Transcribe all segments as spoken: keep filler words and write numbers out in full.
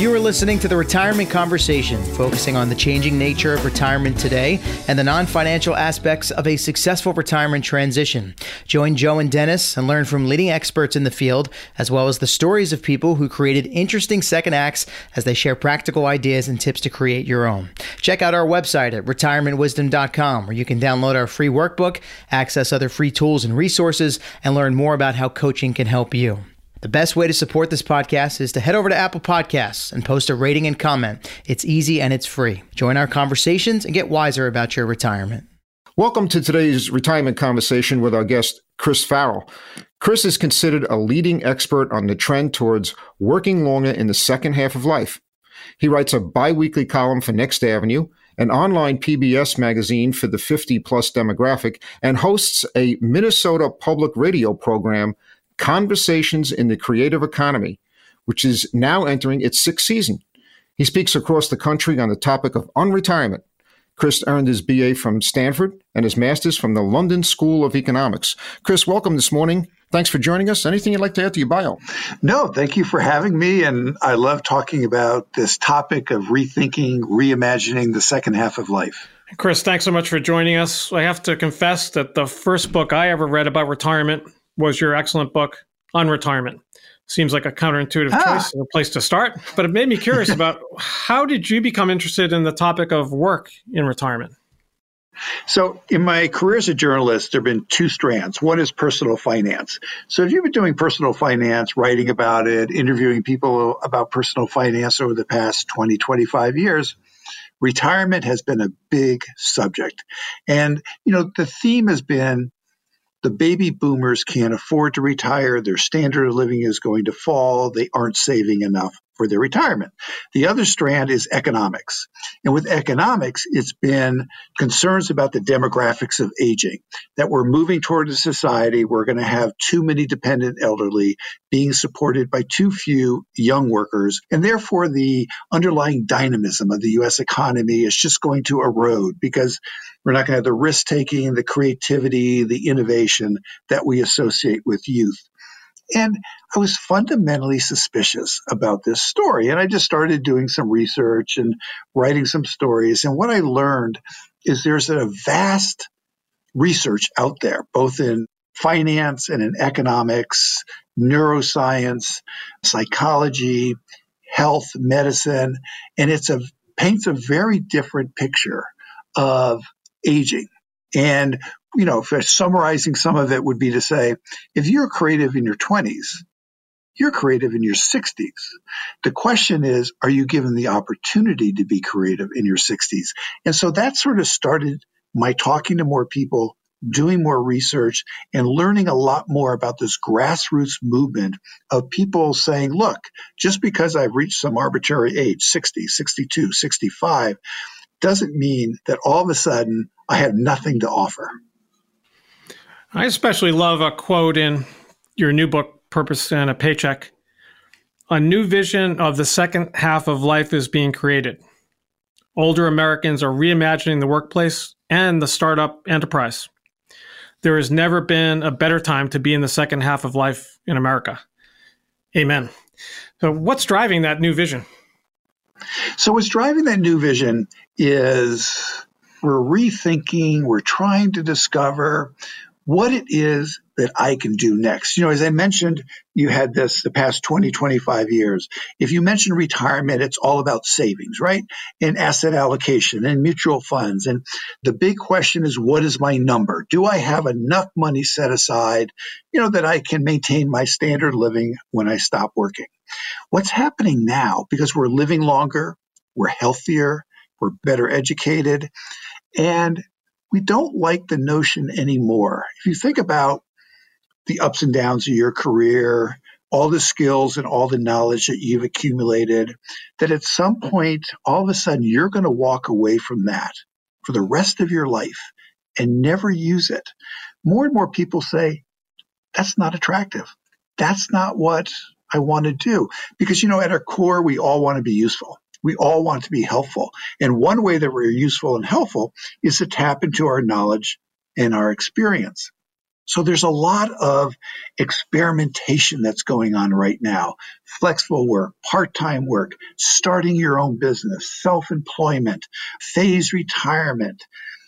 You are listening to the Retirement Conversation, focusing on the changing nature of retirement today and the non-financial aspects of a successful retirement transition. Join Joe and Dennis and learn from leading experts in the field, as well as the stories of people who created interesting second acts as they share practical ideas and tips to create your own. Check out our website at retirement wisdom dot com, where you can download our free workbook, access other free tools and resources, and learn more about how coaching can help you. The best way to support this podcast is to head over to Apple Podcasts and post a rating and comment. It's easy and it's free. Join our conversations and get wiser about your retirement. Welcome to today's retirement conversation with our guest, Chris Farrell. Chris is considered a leading expert on the trend towards working longer in the second half of life. He writes a bi-weekly column for Next Avenue, an online P B S magazine for the fifty-plus demographic, and hosts a Minnesota public radio program, Conversations in the Creative Economy, which is now entering its sixth season. He speaks across the country on the topic of unretirement. Chris earned his B A from Stanford and his master's from the London School of Economics. Chris, welcome this morning. Thanks for joining us. Anything you'd like to add to your bio? No, thank you for having me. And I love talking about this topic of rethinking, reimagining the second half of life. Chris, thanks so much for joining us. I have to confess that the first book I ever read about retirement was your excellent book on retirement. Seems like a counterintuitive ah. choice, a place to start, but it made me curious about how did you become interested in the topic of work in retirement? So in my career as a journalist, there have been two strands. One is personal finance. So if you've been doing personal finance, writing about it, interviewing people about personal finance over the past twenty, twenty-five years, retirement has been a big subject. And, you know, the theme has been the baby boomers can't afford to retire. Their standard of living is going to fall. They aren't saving enough for their retirement. The other strand is economics. And with economics, it's been concerns about the demographics of aging, that we're moving toward a society where we're going to have too many dependent elderly being supported by too few young workers. And therefore, the underlying dynamism of the U S economy is just going to erode because we're not going to have the risk-taking, the creativity, the innovation that we associate with youth. And I was fundamentally suspicious about this story. And I just started doing some research and writing some stories. And what I learned is there's a vast research out there, both in finance and in economics, neuroscience, psychology, health, medicine. And it's a paints a very different picture of aging. And, you know, if summarizing some of it would be to say, if you're creative in your twenties, you're creative in your sixties. The question is, are you given the opportunity to be creative in your sixties? And so that sort of started my talking to more people, doing more research, and learning a lot more about this grassroots movement of people saying, look, just because I've reached some arbitrary age, sixty, sixty-two, sixty-five, doesn't mean that all of a sudden I have nothing to offer. I especially love a quote in your new book, Purpose and a Paycheck. A new vision of the second half of life is being created. Older Americans are reimagining the workplace and the startup enterprise. There has never been a better time to be in the second half of life in America. Amen. So what's driving that new vision? So what's driving that new vision is we're rethinking, we're trying to discover what it is that I can do next. You know, as I mentioned, you had this the past twenty, twenty-five years. If you mention retirement, it's all about savings, right? And asset allocation and mutual funds. And the big question is, what is my number? Do I have enough money set aside, you know, that I can maintain my standard living when I stop working? What's happening now, because we're living longer, we're healthier, we're better educated, and we don't like the notion anymore. If you think about the ups and downs of your career, all the skills and all the knowledge that you've accumulated, that at some point, all of a sudden, you're going to walk away from that for the rest of your life and never use it. More and more people say, that's not attractive. That's not what I want to do. Because, you know, at our core, we all want to be useful. We all want to be helpful. And one way that we're useful and helpful is to tap into our knowledge and our experience. So there's a lot of experimentation that's going on right now. Flexible work, part-time work, starting your own business, self-employment, phased retirement,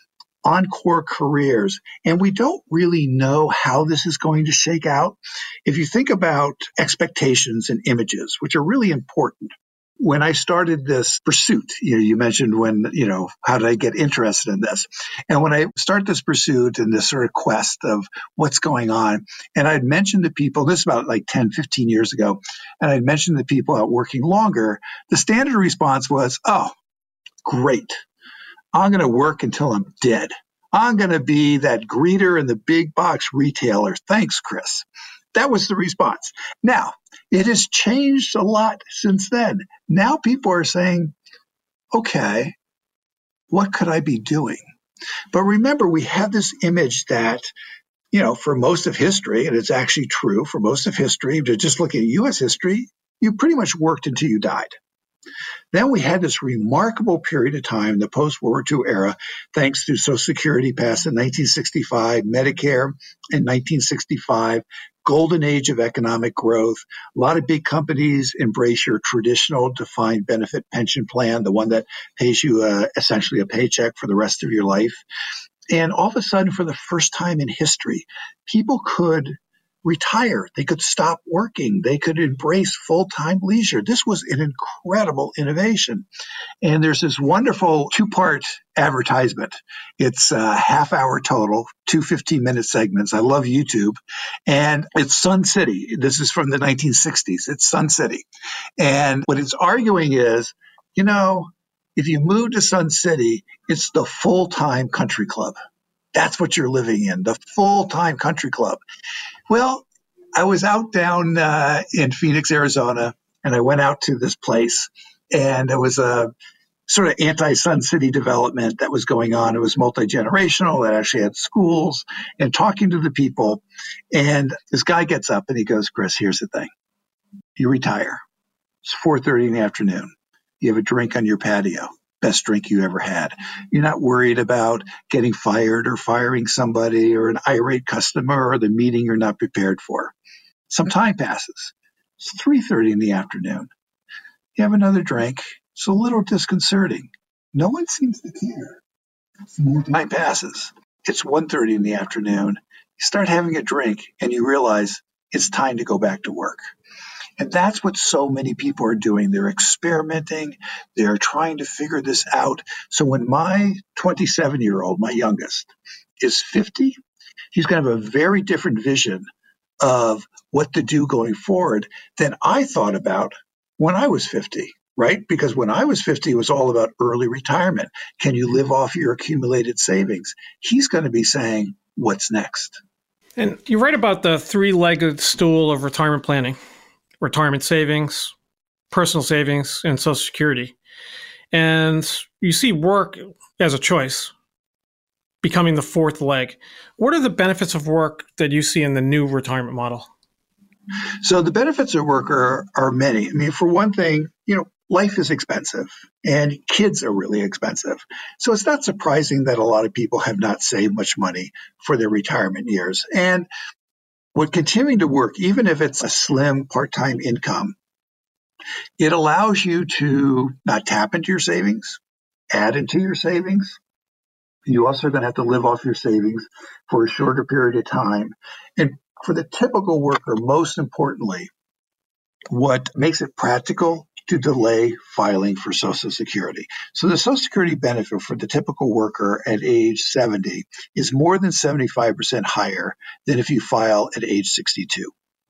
encore careers. And we don't really know how this is going to shake out. If you think about expectations and images, which are really important. When I started this pursuit, you know, you mentioned when, you know, how did I get interested in this? And when I started this pursuit and this sort of quest of what's going on, and I'd mentioned to people, this is about like ten, fifteen years ago, and I'd mentioned to people out working longer, the standard response was, oh, great. I'm going to work until I'm dead. I'm going to be that greeter in the big box retailer. Thanks, Chris. That was the response. Now, it has changed a lot since then. Now people are saying, okay, what could I be doing? But remember, we have this image that, you know, for most of history, and it's actually true for most of history, to just look at U S history, you pretty much worked until you died. Then we had this remarkable period of time, the post-World War Two era, thanks to Social Security passed in nineteen sixty-five, Medicare in nineteen sixty-five, golden age of economic growth. A lot of big companies embrace your traditional defined benefit pension plan, the one that pays you uh, essentially a paycheck for the rest of your life. And all of a sudden, for the first time in history, people could retire. They could stop working. They could embrace full-time leisure. This was an incredible innovation. And there's this wonderful two-part advertisement. It's a half hour total, two fifteen-minute segments. I love YouTube. And it's Sun City. This is from the nineteen sixties. It's Sun City. And what it's arguing is, you know, if you move to Sun City, it's the full-time country club. That's what you're living in, the full-time country club. Well, I was out down uh, in Phoenix, Arizona, and I went out to this place, and it was a sort of anti-Sun City development that was going on. It was multi-generational. It actually had schools, and talking to the people. And this guy gets up and he goes, Chris, here's the thing. You retire. It's four thirty in the afternoon. You have a drink on your patio. Best drink you ever had. You're not worried about getting fired or firing somebody or an irate customer or the meeting you're not prepared for. Some time passes. It's three thirty in the afternoon. You have another drink. It's a little disconcerting. No one seems to care. More time passes. It's one thirty in the afternoon. You start having a drink and you realize it's time to go back to work. And that's what so many people are doing. They're experimenting. They're trying to figure this out. So when my twenty-seven-year-old, my youngest, is fifty, he's going to have a very different vision of what to do going forward than I thought about when I was fifty, right? Because when I was fifty, it was all about early retirement. Can you live off your accumulated savings? He's going to be saying, what's next? And you write about the three-legged stool of retirement planning. Retirement savings, personal savings, and Social Security. And you see work as a choice becoming the fourth leg. What are the benefits of work that you see in the new retirement model? So the benefits of work are, are many. I mean, for one thing, you know, life is expensive and kids are really expensive. So it's not surprising that a lot of people have not saved much money for their retirement years. And with continuing to work, even if it's a slim part-time income, it allows you to not tap into your savings, add into your savings. You also are going to have to live off your savings for a shorter period of time. And for the typical worker, most importantly, what makes it practical to delay filing for Social Security. So the Social Security benefit for the typical worker at age seventy is more than seventy-five percent higher than if you file at age sixty-two.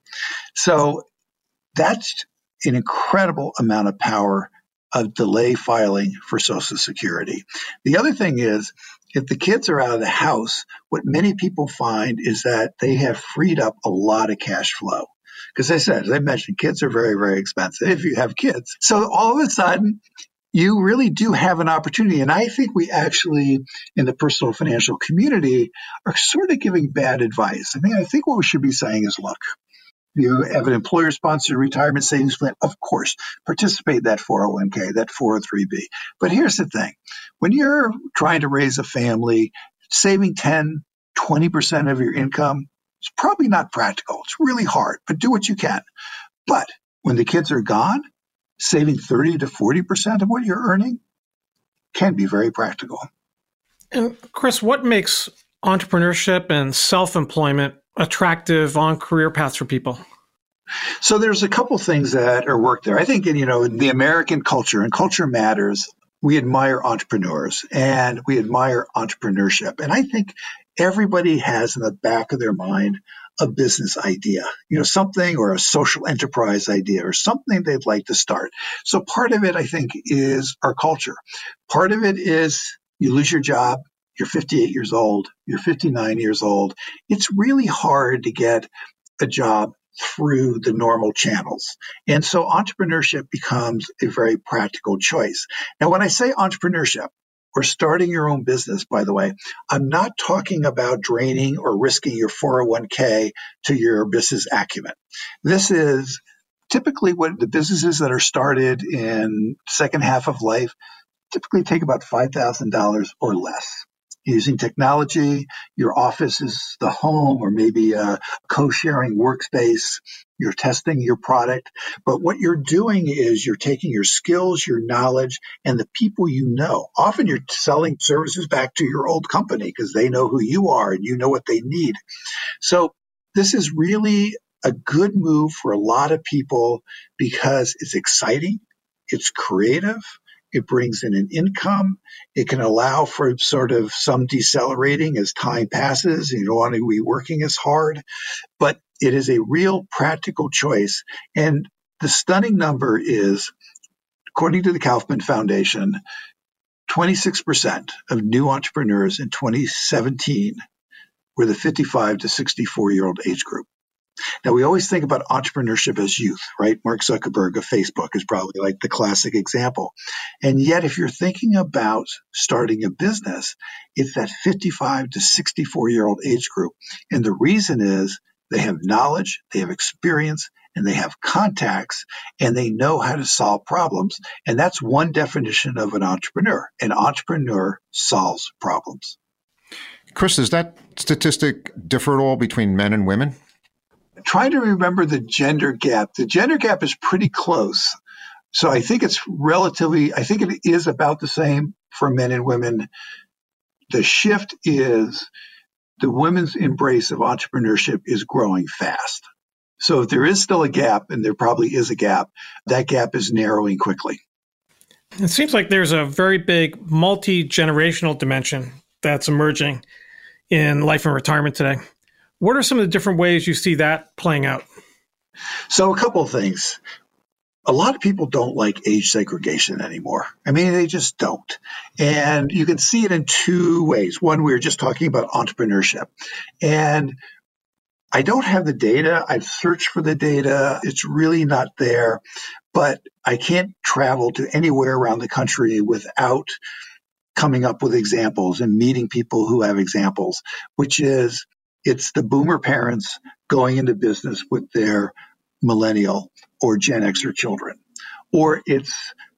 So that's an incredible amount of power of delay filing for Social Security. The other thing is, if the kids are out of the house, what many people find is that they have freed up a lot of cash flow. Because I said, as I mentioned, kids are very, very expensive if you have kids. So all of a sudden, you really do have an opportunity. And I think we actually, in the personal financial community, are sort of giving bad advice. I mean, I think what we should be saying is, look, you have an employer-sponsored retirement savings plan, of course, participate in that four oh one k, that four oh three b. But here's the thing. When you're trying to raise a family, saving ten, twenty percent of your income It's probably not practical. It's really hard, but do what you can. But when the kids are gone, saving thirty to forty percent of what you're earning can be very practical. And Chris, what makes entrepreneurship and self-employment attractive on career paths for people? So there's a couple things that are worked there. I think, in, you know, in the American culture, and culture matters, we admire entrepreneurs and we admire entrepreneurship. And I think everybody has in the back of their mind a business idea, you know, something, or a social enterprise idea, or something they'd like to start. So part of it, I think, is our culture. Part of it is you lose your job, you're fifty-eight years old, you're fifty-nine years old. It's really hard to get a job through the normal channels. And so entrepreneurship becomes a very practical choice. Now, when I say entrepreneurship, or starting your own business, by the way, I'm not talking about draining or risking your four oh one k to your business acumen. This is typically what the businesses that are started in second half of life typically take about five thousand dollars or less. Using technology, your office is the home, or maybe a co-sharing workspace. You're testing your product. But what you're doing is you're taking your skills, your knowledge, and the people you know. Often you're selling services back to your old company because they know who you are and you know what they need. So this is really a good move for a lot of people because it's exciting, it's creative, it brings in an income. It can allow for sort of some decelerating as time passes. You don't want to be working as hard, but it is a real practical choice. And the stunning number is, according to the Kaufman Foundation, twenty-six percent of new entrepreneurs in twenty seventeen were the fifty-five to sixty-four-year-old age group. Now, we always think about entrepreneurship as youth, right? Mark Zuckerberg of Facebook is probably like the classic example. And yet, if you're thinking about starting a business, it's that fifty-five to sixty-four-year-old age group. And the reason is they have knowledge, they have experience, and they have contacts, and they know how to solve problems. And that's one definition of an entrepreneur. An entrepreneur solves problems. Chris, does that statistic differ at all between men and women? Trying to remember the gender gap. The gender gap is pretty close. So I think it's relatively, I think it is about the same for men and women. The shift is the women's embrace of entrepreneurship is growing fast. So if there is still a gap, and there probably is a gap, that gap is narrowing quickly. It seems like there's a very big multi-generational dimension that's emerging in life and retirement today. What are some of the different ways you see that playing out? So a couple of things. A lot of people don't like age segregation anymore. I mean, they just don't. And you can see it in two ways. One, we were just talking about entrepreneurship. And I don't have the data. I've searched for the data. It's really not there. But I can't travel to anywhere around the country without coming up with examples and meeting people who have examples, which is it's the boomer parents going into business with their millennial or Gen Xer children, or it's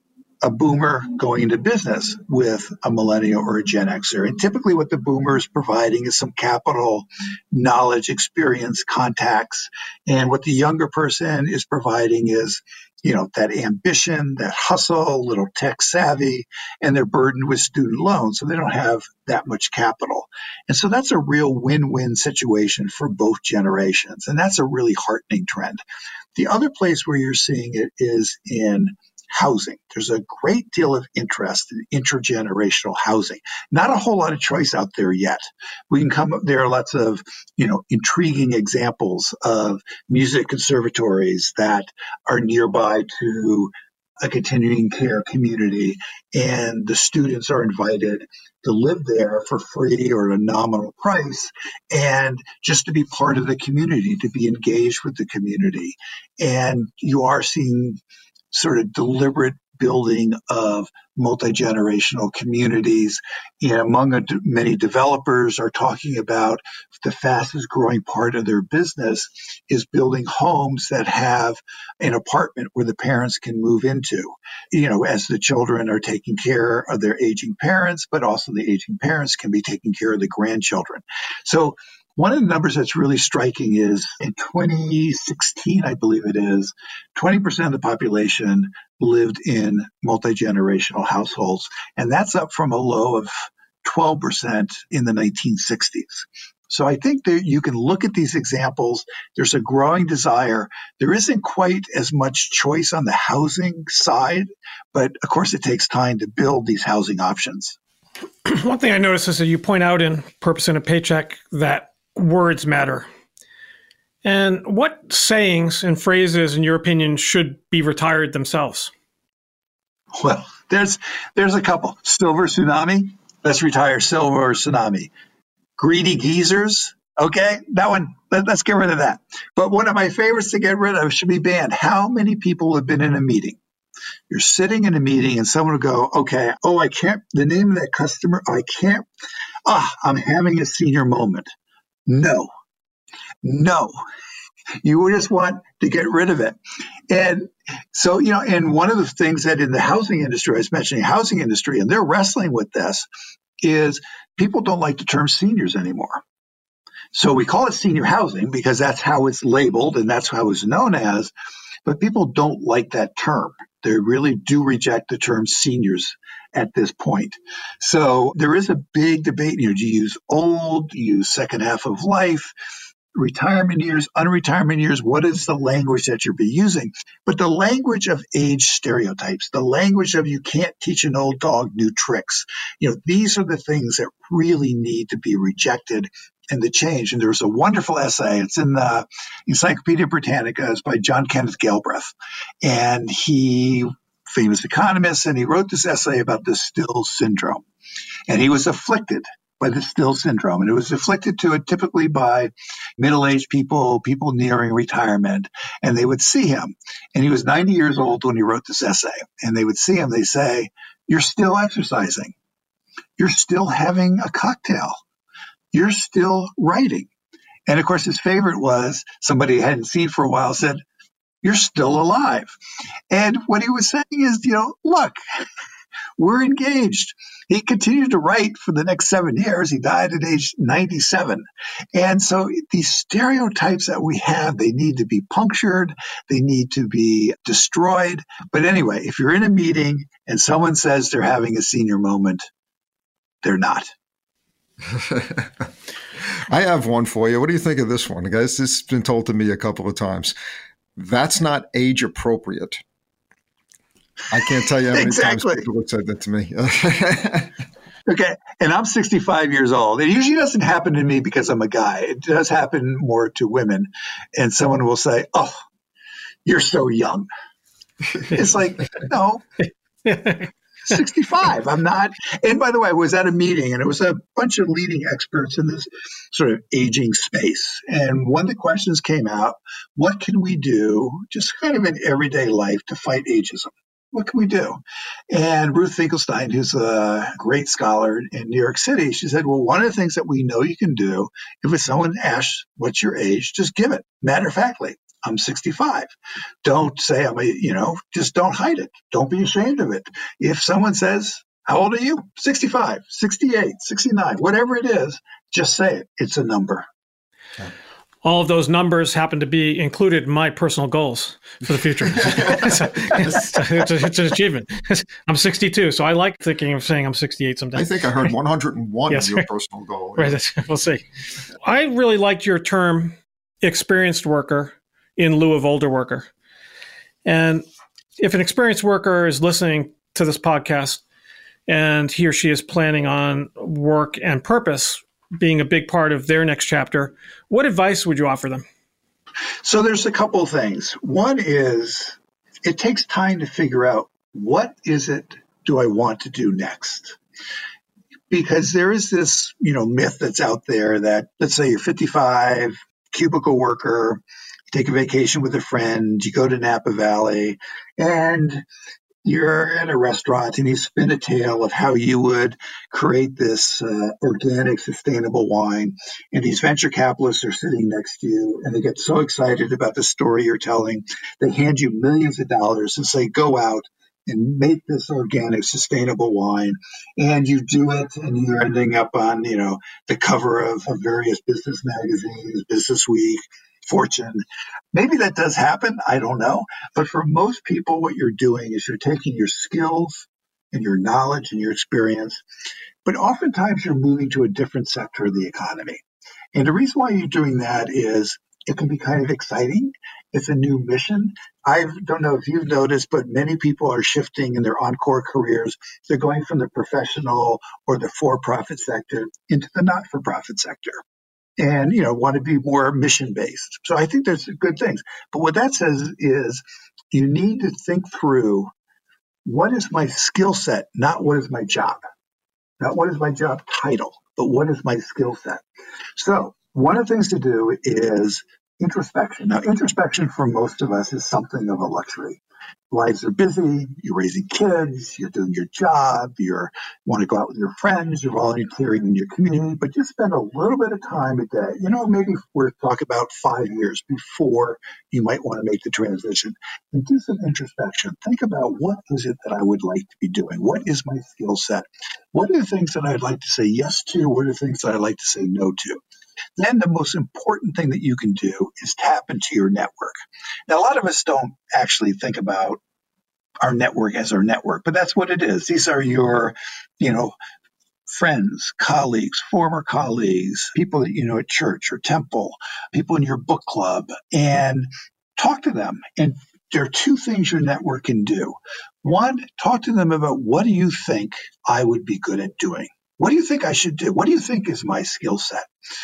a boomer going into business with a millennial or a Gen Xer. And typically what the boomer is providing is some capital, knowledge, experience, contacts. And what the younger person is providing is, you know, that ambition, that hustle, a little tech savvy, and they're burdened with student loans. So they don't have that much capital. And so that's a real win-win situation for both generations. And that's a really heartening trend. The other place where you're seeing it is in housing. There's a great deal of interest in intergenerational housing. Not a whole lot of choice out there yet. We can come up, there are lots of, you know, intriguing examples of music conservatories that are nearby to a continuing care community, and the students are invited to live there for free or at a nominal price, and just to be part of the community, to be engaged with the community. And you are seeing sort of deliberate building of multi-generational communities. And among a, many developers are talking about the fastest growing part of their business is building homes that have an apartment where the parents can move into, you know, as the children are taking care of their aging parents, but also the aging parents can be taking care of the grandchildren. So One of the numbers that's really striking is in twenty sixteen, I believe it is, twenty percent of the population lived in multi-generational households. And that's up from a low of twelve percent in the nineteen sixties. So I think that you can look at these examples. There's a growing desire. There isn't quite as much choice on the housing side, but of course it takes time to build these housing options. One thing I noticed is that you point out in Purpose in a Paycheck that words matter. And what sayings and phrases, in your opinion, should be retired themselves? Well, there's there's a couple. Silver tsunami. Let's retire silver tsunami. Greedy geezers. Okay, that one, let, let's get rid of that. But one of my favorites to get rid of should be banned. How many people have been in a meeting? You're sitting in a meeting and someone will go, okay, oh, I can't, the name of that customer, I can't, ah, I'm having a senior moment. No, no. You just want to get rid of it. And so, you know, and one of the things that in the housing industry, I was mentioning housing industry, and they're wrestling with this, is people don't like the term seniors anymore. So we call it senior housing because that's how it's labeled and that's how it's known as, but people don't like that term. They really do reject the term seniors at this point. So there is a big debate. You know, do you use old, do you use second half of life, retirement years, unretirement years? What is the language that you're be using? But the language of age stereotypes, the language of you can't teach an old dog new tricks, you know, these are the things that really need to be rejected and to change. And there's a wonderful essay. It's in the Encyclopedia Britannica. It's by John Kenneth Galbraith. And he, famous economist, and he wrote this essay about the Still syndrome. And he was afflicted by the Still syndrome. And it was afflicted to it typically by middle-aged people, people nearing retirement. And they would see him. And he was ninety years old when he wrote this essay. And they would see him. They say, you're still exercising. You're still having a cocktail. You're still writing. And of course, his favorite was somebody I hadn't seen for a while said, you're still alive. And what he was saying is, you know, look, we're engaged. He continued to write for the next seven years. He died at age ninety-seven. And so these stereotypes that we have, they need to be punctured. They need to be destroyed. But anyway, if you're in a meeting and someone says they're having a senior moment, they're not. I have one for you. What do you think of this one, guys? This has been told to me a couple of times. That's not age appropriate. I can't tell you how many exactly. times people have said that to me. Okay. And I'm sixty-five years old. It usually doesn't happen to me because I'm a guy. It does happen more to women. And someone will say, oh, you're so young. It's like, no. sixty-five. I'm not. And by the way, I was at a meeting and it was a bunch of leading experts in this sort of aging space. And one of the questions came out, what can we do just kind of in everyday life to fight ageism? What can we do? And Ruth Finkelstein, who's a great scholar in New York City, she said, well, one of the things that we know you can do, if someone asks, what's your age, just give it. Matter of factly. I'm sixty-five. Don't say I'm a, you know, just don't hide it. Don't be ashamed of it. If someone says, how old are you? sixty-five, sixty-eight, sixty-nine, whatever it is, just say it. It's a number. All of those numbers happen to be included in my personal goals for the future. so, it's, it's, a, it's an achievement. I'm sixty-two, so I like thinking of saying I'm sixty-eight sometimes. I think I heard one hundred one yes, of your right. personal goal. Right, we'll see. I really liked your term, experienced worker, in lieu of older worker. And if an experienced worker is listening to this podcast and he or she is planning on work and purpose being a big part of their next chapter, what advice would you offer them? So there's a couple of things. One is it takes time to figure out what is it do I want to do next? Because there is this, you know, myth that's out there that, let's say you're fifty-five, cubicle worker, take a vacation with a friend, you go to Napa Valley, and you're at a restaurant and you spin a tale of how you would create this uh, organic, sustainable wine. And these venture capitalists are sitting next to you and they get so excited about the story you're telling. They hand you millions of dollars and say, go out and make this organic, sustainable wine. And you do it, and you're ending up on, you know, the cover of, of various business magazines, Business Week, Fortune. Maybe that does happen. I don't know. But for most people, what you're doing is you're taking your skills and your knowledge and your experience, but oftentimes you're moving to a different sector of the economy. And the reason why you're doing that is it can be kind of exciting. It's a new mission. I don't know if you've noticed, but many people are shifting in their encore careers. They're going from the professional or the for-profit sector into the not-for-profit sector, and, you know, want to be more mission-based. So I think there's good things. But what that says is you need to think through, what is my skill set, not what is my job. Not what is my job title, but what is my skill set. So one of the things to do is introspection. Now, introspection for most of us is something of a luxury. Lives are busy, you're raising kids, you're doing your job, you want to go out with your friends, you're volunteering in your community, but just spend a little bit of time a day. You know, maybe we're talking about five years before you might want to make the transition. And do some introspection. Think about, what is it that I would like to be doing? What is my skill set? What are the things that I'd like to say yes to? What are the things that I'd like to say no to? Then the most important thing that you can do is tap into your network. Now, a lot of us don't actually think about our network as our network, but that's what it is. These are your, you know, friends, colleagues, former colleagues, people that you know at church or temple, people in your book club, and talk to them. And there are two things your network can do. One, talk to them about, what do you think I would be good at doing? What do you think I should do? What do you think is my skill set?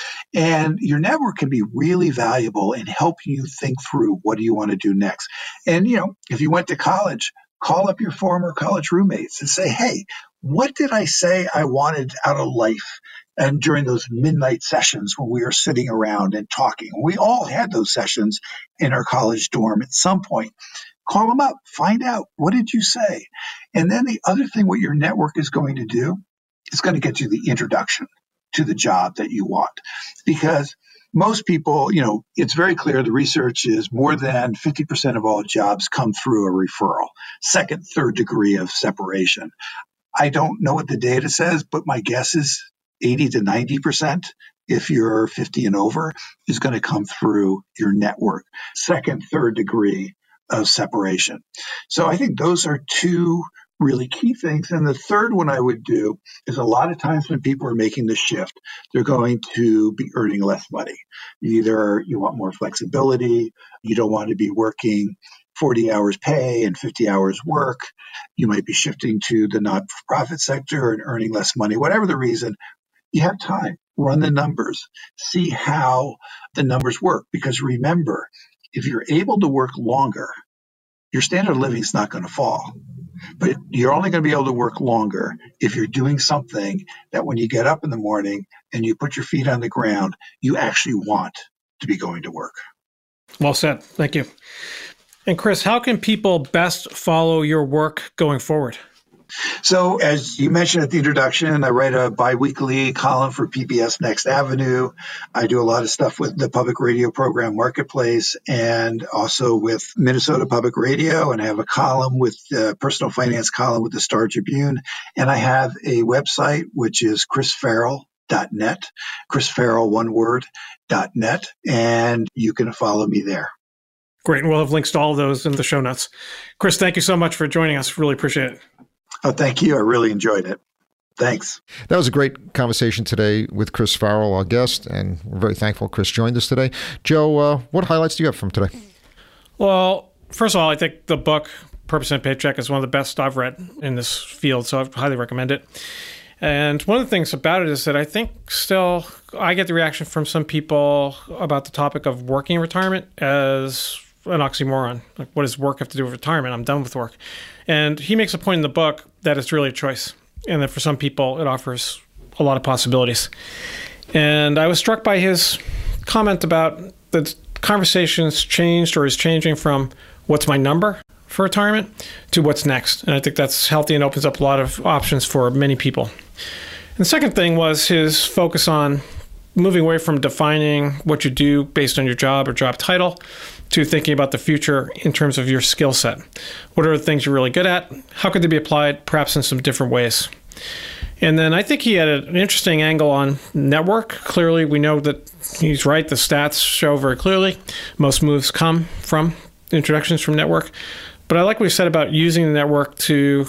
And your network can be really valuable in helping you think through, what do you want to do next? And, you know, if you went to college, call up your former college roommates and say, hey, what did I say I wanted out of life? And during those midnight sessions when we were sitting around and talking, we all had those sessions in our college dorm at some point. Call them up, find out, what did you say? And then the other thing, what your network is going to do, it's going to get you the introduction to the job that you want. Because most people, you know, it's very clear, the research is more than fifty percent of all jobs come through a referral, second, third degree of separation. I don't know what the data says, but my guess is eighty to ninety percent, if you're fifty and over, is going to come through your network, second, third degree of separation. So I think those are two really key things. And the third one I would do is, a lot of times when people are making the shift, they're going to be earning less money. Either you want more flexibility, you don't want to be working forty hours pay and fifty hours work. You might be shifting to the not-for-profit sector and earning less money. Whatever the reason, you have time. Run the numbers. See how the numbers work. Because remember, if you're able to work longer, your standard of living is not going to fall. But you're only going to be able to work longer if you're doing something that when you get up in the morning and you put your feet on the ground, you actually want to be going to work. Well said. Thank you. And Chris, how can people best follow your work going forward? So as you mentioned at the introduction, I write a biweekly column for P B S Next Avenue. I do a lot of stuff with the public radio program Marketplace, and also with Minnesota Public Radio, and I have a column with the personal finance column with the Star Tribune. And I have a website, which is chris farrell dot net, Chris Farrell, one word, dot net, and you can follow me there. Great. And we'll have links to all of those in the show notes. Chris, thank you so much for joining us. Really appreciate it. Oh, thank you. I really enjoyed it. Thanks. That was a great conversation today with Chris Farrell, our guest, and we're very thankful Chris joined us today. Joe, uh, what highlights do you have from today? Well, first of all, I think the book, Purpose and Paycheck, is one of the best I've read in this field, so I highly recommend it. And one of the things about it is that I think still I get the reaction from some people about the topic of working retirement as an oxymoron. Like, what does work have to do with retirement? I'm done with work. And he makes a point in the book that it's really a choice, and that for some people it offers a lot of possibilities. And I was struck by his comment about the conversation's changed or is changing from what's my number for retirement to what's next. And I think that's healthy and opens up a lot of options for many people. And the second thing was his focus on moving away from defining what you do based on your job or job title to thinking about the future in terms of your skill set. What are the things you're really good at? How could they be applied perhaps in some different ways? And then I think he had an interesting angle on network. Clearly, we know that he's right. The stats show very clearly most moves come from introductions from network. But I like what he said about using the network to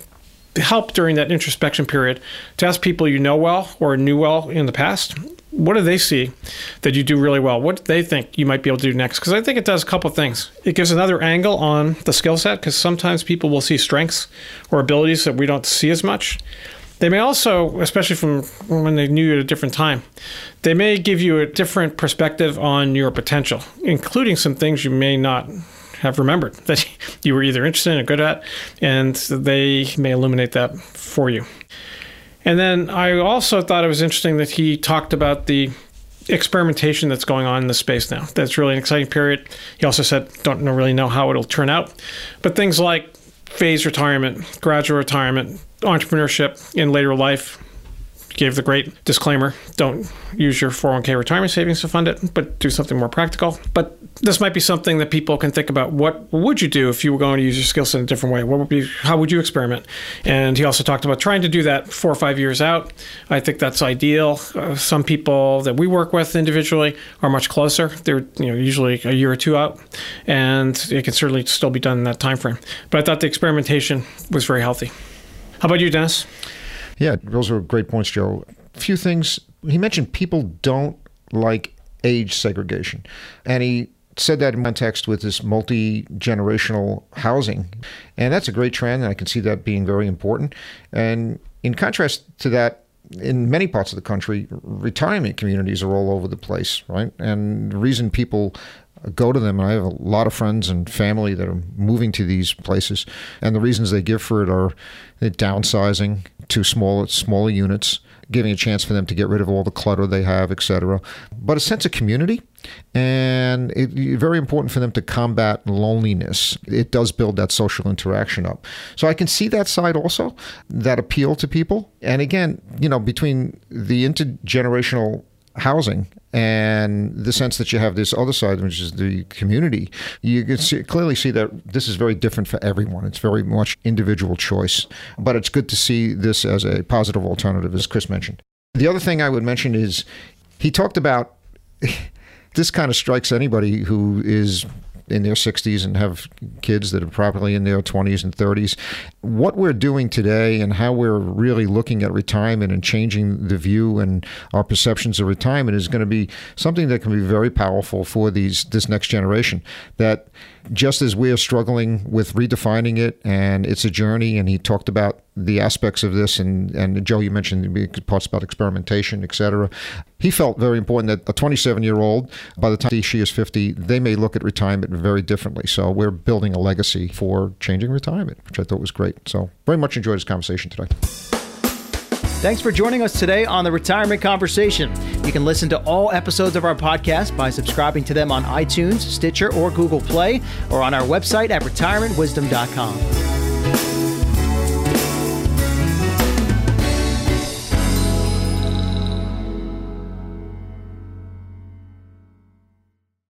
help during that introspection period to ask people you know well or knew well in the past, what do they see that you do really well? What do they think you might be able to do next? Because I think it does a couple of things. It gives another angle on the skill set, because sometimes people will see strengths or abilities that we don't see as much. They may also, especially from when they knew you at a different time, they may give you a different perspective on your potential, including some things you may not have remembered that you were either interested in or good at, and they may illuminate that for you. And then I also thought it was interesting that he talked about the experimentation that's going on in the space now. That's really an exciting period. He also said, don't really know how it'll turn out, but things like phased retirement, gradual retirement, entrepreneurship in later life. Gave the great disclaimer, don't use your four oh one k retirement savings to fund it, but do something more practical. But this might be something that people can think about. What would you do if you were going to use your skill set in a different way? What would be, how would you experiment? And he also talked about trying to do that four or five years out. I think that's ideal. Uh, some people that we work with individually are much closer. They're you know usually a year or two out, and it can certainly still be done in that time frame. But I thought the experimentation was very healthy. How about you, Dennis? Yeah, those are great points, Joe. A few things. He mentioned people don't like age segregation. And he said that in context with this multi-generational housing. And that's a great trend, and I can see that being very important. And in contrast to that, in many parts of the country, retirement communities are all over the place, right? And the reason people go to them, and I have a lot of friends and family that are moving to these places, and the reasons they give for it are downsizing to smaller, smaller units, giving a chance for them to get rid of all the clutter they have, et cetera. But a sense of community, and it's very important for them to combat loneliness. It does build that social interaction up. So I can see that side also, that appeal to people. And again, you know, between the intergenerational housing and the sense that you have this other side, which is the community, you can see, clearly see that this is very different for everyone. It's very much individual choice. But it's good to see this as a positive alternative, as Chris mentioned. The other thing I would mention is he talked about, this kind of strikes anybody who is in their sixties and have kids that are probably in their twenties and thirties. What we're doing today and how we're really looking at retirement and changing the view and our perceptions of retirement is going to be something that can be very powerful for these this next generation. That just as we are struggling with redefining it, and it's a journey, and he talked about the aspects of this, and, and Joe, you mentioned parts about experimentation, et cetera. He felt very important that a twenty-seven-year-old, by the time she is fifty, they may look at retirement very differently. So we're building a legacy for changing retirement, which I thought was great. So very much enjoyed this conversation today. Thanks for joining us today on The Retirement Conversation. You can listen to all episodes of our podcast by subscribing to them on iTunes, Stitcher, or Google Play, or on our website at retirement wisdom dot com.